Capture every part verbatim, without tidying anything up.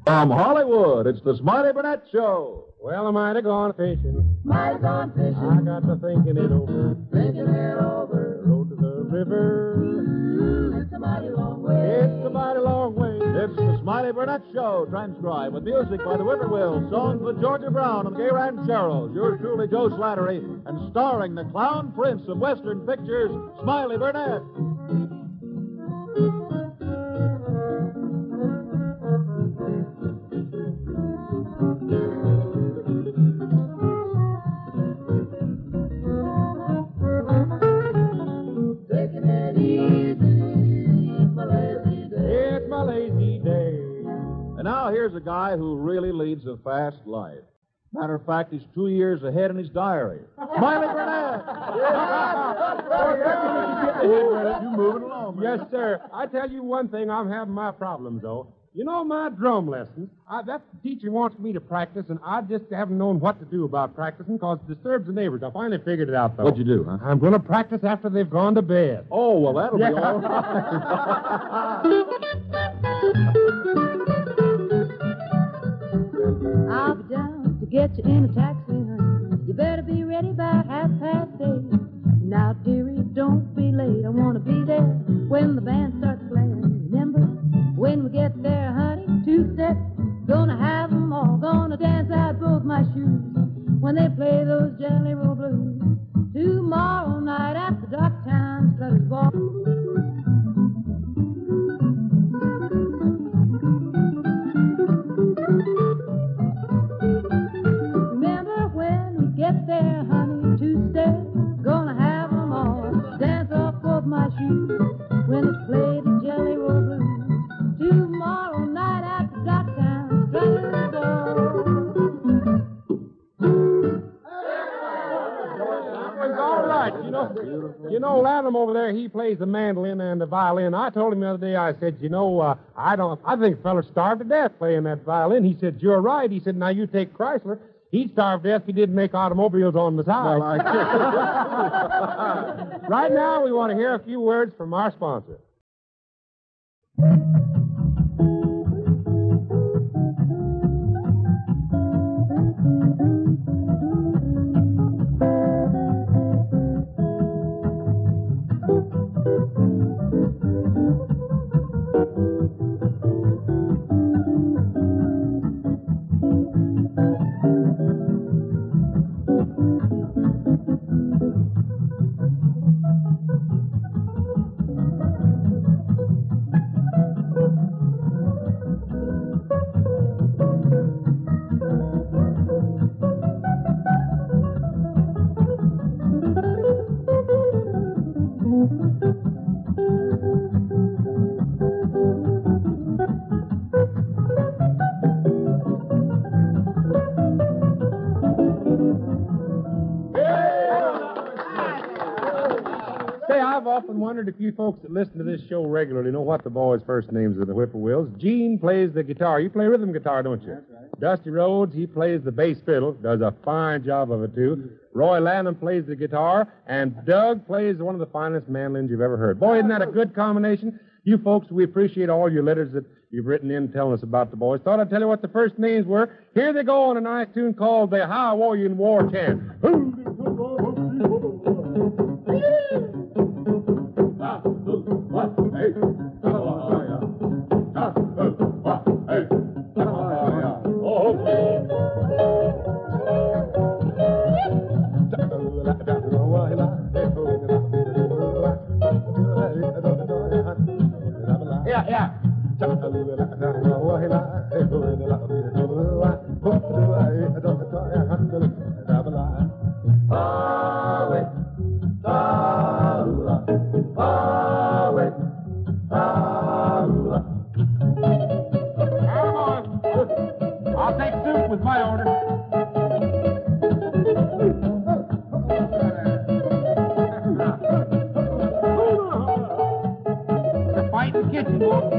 From Hollywood, it's the Smiley Burnett Show. Well, I might have gone fishing. Might have gone fishing. I got to thinking it over. Thinking it over. Rode to the river. Ooh, it's a mighty long way. It's a mighty long way. It's the Smiley Burnett Show, transcribed with music by the Whippoorwills, songs with Georgia Brown and Gay Rancheros, yours truly, Joe Slattery, and starring the clown prince of Western pictures, Smiley Burnett. Taking it easy, my lazy day. It's my lazy day. And now here's a guy who really leads a fast life. Matter of fact, he's two years ahead in his diary. Smiley Burnett! You moving along, man. Yes, sir. I tell you one thing, I'm having my problems, though. You know, my drum lessons, I, that teacher wants me to practice, and I just haven't known what to do about practicing because it disturbs the neighbors. I finally figured it out, though. What'd you do, huh? I'm going to practice after they've gone to bed. Oh, well, that'll Yeah. be all right. I'll be down to get you in a taxi, honey. You better be ready by half past eight. Now, dearie, don't be late. I want to be there when the band starts playing. Remember, when we get there, honey, two steps. Gonna have 'em all. Gonna dance out both my shoes when they play those Jelly Roll Blues. Tomorrow night at the Docktown Strutters Ball. Remember when we get there, honey, two steps. Gonna have 'em all. Dance off both my shoes when they play the Jelly Roll Blues. Tomorrow night at the Docktown Strutters Ball. It's all right, you know. You know, Lanham over there, he plays the mandolin and the violin. I told him the other day, I said, you know, uh, I don't, I think the feller starved to death playing that violin. He said, you're right. He said, now you take Chrysler. He'd starve to death if he didn't make automobiles on the side. Well, I... Right now, we want to hear a few words from our sponsor. Say, I've often wondered if you folks that listen to this show regularly know what the boys' first names of the Whippoorwills. Gene plays the guitar. You play rhythm guitar, don't you? That's right. Dusty Rhodes, he plays the bass fiddle. Does a fine job of it, too. Roy Lanham plays the guitar. And Doug plays one of the finest mandolins you've ever heard. Boy, isn't that a good combination? You folks, we appreciate all your letters that you've written in telling us about the boys. Thought I'd tell you what the first names were. Here they go on a nice tune called the How Warrior War Chant. Yeah, yeah. I'll take soup with my order. The fight in the kitchen, boy.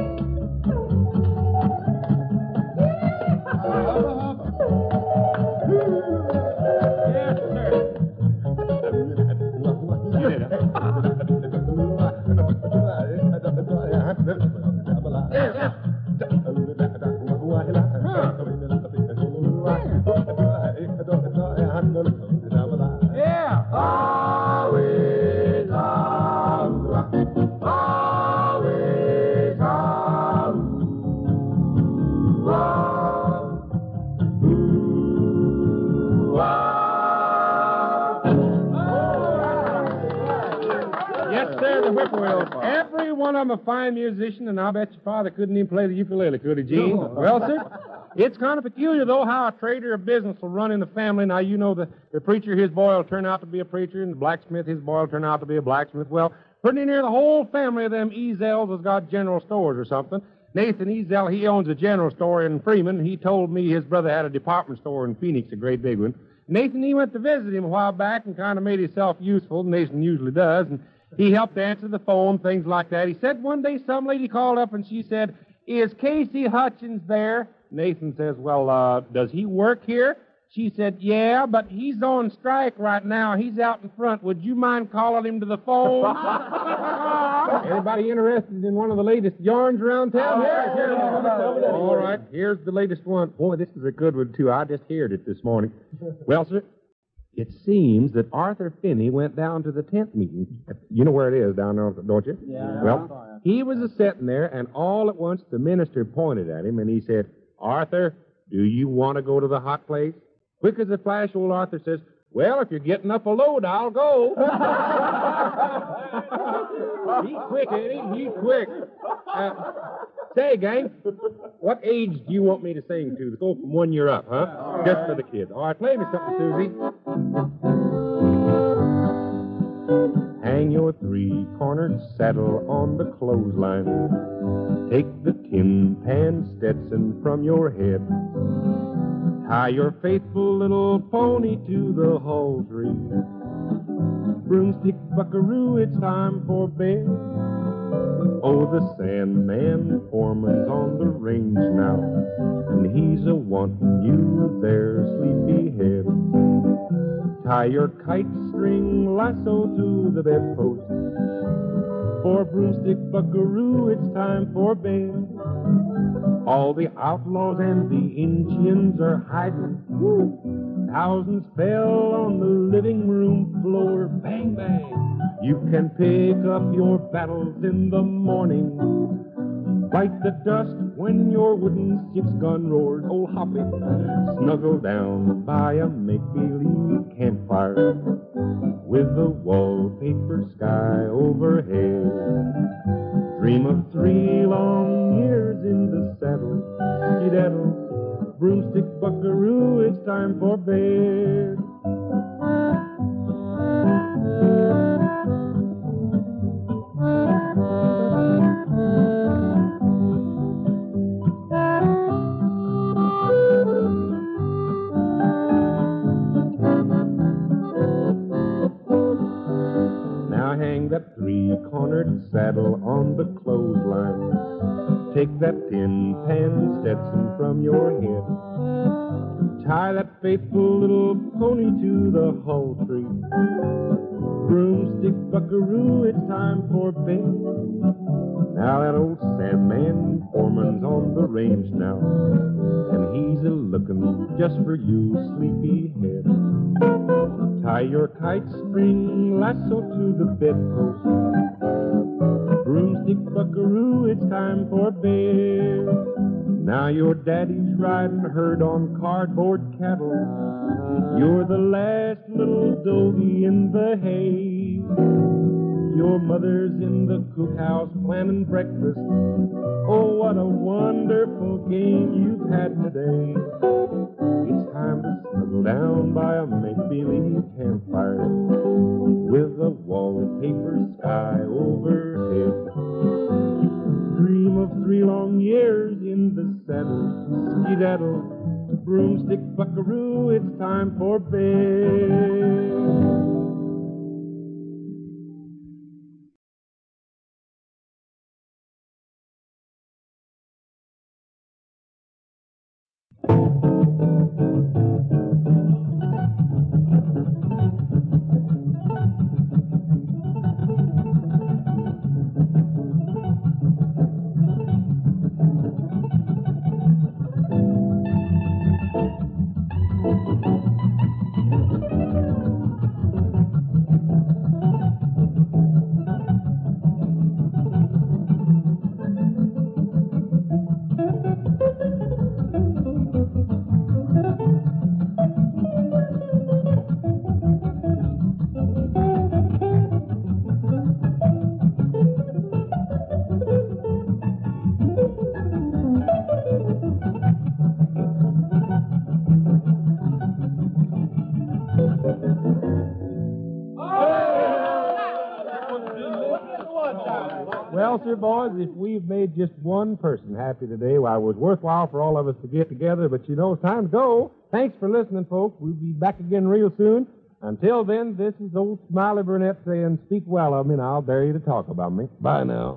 Yes, sir. Yeah, yeah. Yeah. Always on, always on. Ooh, ah. Yes, sir, the Whippoorwills. Every one of them a fine musician, and I'll bet your father couldn't even play the ukulele, could he, Gene? Well, sir, it's kind of peculiar, though, how a trader of business will run in the family. Now, you know, the, the preacher, his boy will turn out to be a preacher, and the blacksmith, his boy will turn out to be a blacksmith. Well, pretty near the whole family of them Ezels has got general stores or something. Nathan Ezel, he owns a general store in Freeman. He told me his brother had a department store in Phoenix, a great big one. Nathan, he went to visit him a while back and kind of made himself useful. Nathan usually does, and he helped answer the phone, things like that. He said one day some lady called up and she said, "Is Casey Hutchins there?" Nathan says, "Well, uh, does he work here?" She said, "Yeah, but he's on strike right now. He's out in front. Would you mind calling him to the phone?" Anybody interested in one of the latest yarns around town? Here, here. All right, here's the latest one. Boy, this is a good one, too. I just heard it this morning. Well, sir, it seems that Arthur Finney went down to the tent meeting. You know where it is down there, don't you? Yeah. Well, he was a-sitting there, and all at once the minister pointed at him, and he said, "Arthur, do you want to go to the hot place?" Quick as a flash, old Arthur says, "Well, if you're getting up a load, I'll go." He's quick, ain't he? He's quick. Uh, say, gang, what age do you want me to sing to? Go from one year up, huh? Right. Just for the kids. All right, play me something, Susie. Hang your three-cornered saddle on the clothesline. Take the tin pan Stetson from your head. Tie your faithful little pony to the halteree. Broomstick buckaroo, it's time for bed. Oh, the Sandman foreman's on the range now, and he's a-wantin' you there, sleepyhead. Tie your kite string lasso to the bedpost. For Broomstick buckaroo, it's time for bed. All the outlaws and the Indians are hiding. Woo. Thousands fell on the living room floor. Bang, bang. You can pick up your battles in the morning. Bite the dust when your wooden six-gun roars. Oh, Hoppy, snuggle down by a make-believe campfire with the wallpaper sky overhead. Dream of three long years in the saddle. Skedaddle, broomstick buckaroo, it's time for bed. Now hang that three-cornered saddle on the clothesline. Take that tin pan Stetson from your head. Tie that faithful little pony to the halteree. Broomstick buckaroo, it's time for bed. Now that old Sandman foreman's on the range now, and he's a-looking just for you, sleepyhead. Tie your kite string lasso to the bedpost. Broomstick buckaroo, it's time for bed. Now your daddy's riding herd on cardboard cattle. You're the last little doggy in the hay. Your mother's in the cookhouse planning breakfast. Oh, what a wonderful game you've had today. It's time to snuggle down by a make-believe campfire with a wallpaper sky overhead. Dream of three long years in the saddle. Skedaddle, broomstick buckaroo, it's time for bed. Well, sir, boys, if we've made just one person happy today, well, it was worthwhile for all of us to get together. But, you know, it's time to go. Thanks for listening, folks. We'll be back again real soon. Until then, this is old Smiley Burnett saying, speak well of me, and I'll dare you to talk about me. Bye now.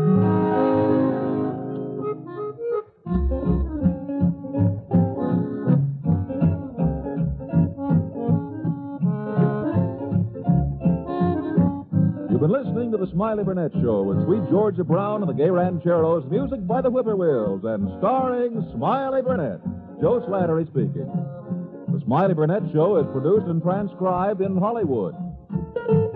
You've been listening to the Smiley Burnett Show with Sweet Georgia Brown and the Gay Rancheros, music by the Whippoorwills, and starring Smiley Burnett. Joe Slattery speaking. The Smiley Burnett Show is produced and transcribed in Hollywood.